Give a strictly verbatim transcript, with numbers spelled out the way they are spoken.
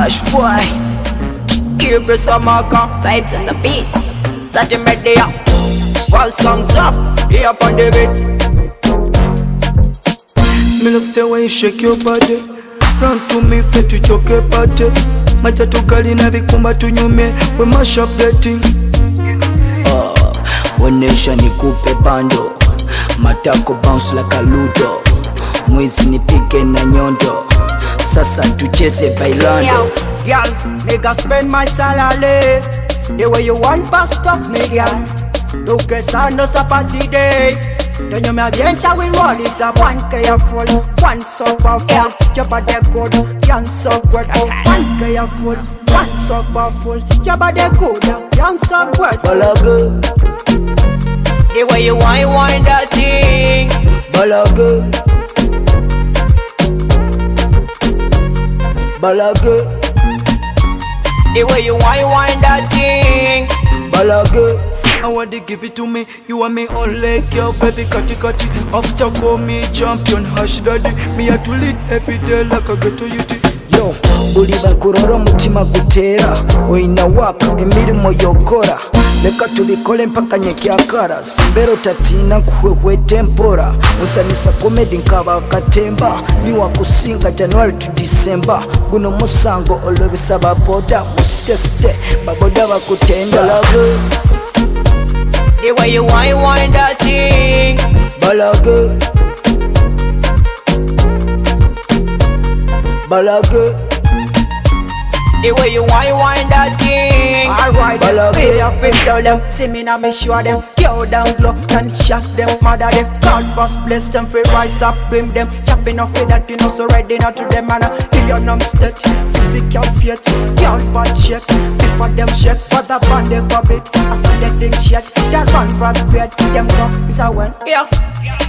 Ash boy, give us some marker. Vibes on the beat. That the media. While songs up, here up on the beats. Me love the way you shake your body. Run to me, fit to choke a party. Matatu kali na vikumba tunyume. We mash up the thing. Oh, onesha nikupe bando. Matako bounce like a ludo. Mwizi nipige na nyondo. Sasa tucheze bailando. Girl, nigga spend my salary. The way you want bust up me, girl. Don't get on us a party day. Then you may bien shall we roll it up. One careful, one so powerful. Your body good, young so grateful. One careful, one so powerful. Your body good, young so grateful. Bala good. The way you wind, wind that thing. Bala good. Bala good. The way you wind, wind that thing. Bala good. I want to give it to me. You want me on leg, girl, baby, cutty cutty. After call me champion, hush daddy. Me had to lead every day like a ghetto youth. Yo, buli bakurora mutima gutera. Oina waka emirimo yokora. Leka tubikole mpaka nyekyakara. Simbero tatina kuhwe tempora. Usanisa comedy nkaba katemba. Ni wakusinga January to December. Guno musango olobisa baboda. Musite site baboda bakutenda. Balago. The way you wind, wind that thing. Balago. Balago. The way you wind, wind that thing. Alright, pay your fame, tell them. See me now, me show them. Go down low and shot them. Mother them. God first bless them. Free rise up, brim them. Chopping off with that, you know, so ready now to them. And a billion numb state. Physical fate. Can't bad shit. For them shit. For the band they pop it. I see the thing shit. That run for the grade. Them go. It's a win. Yeah.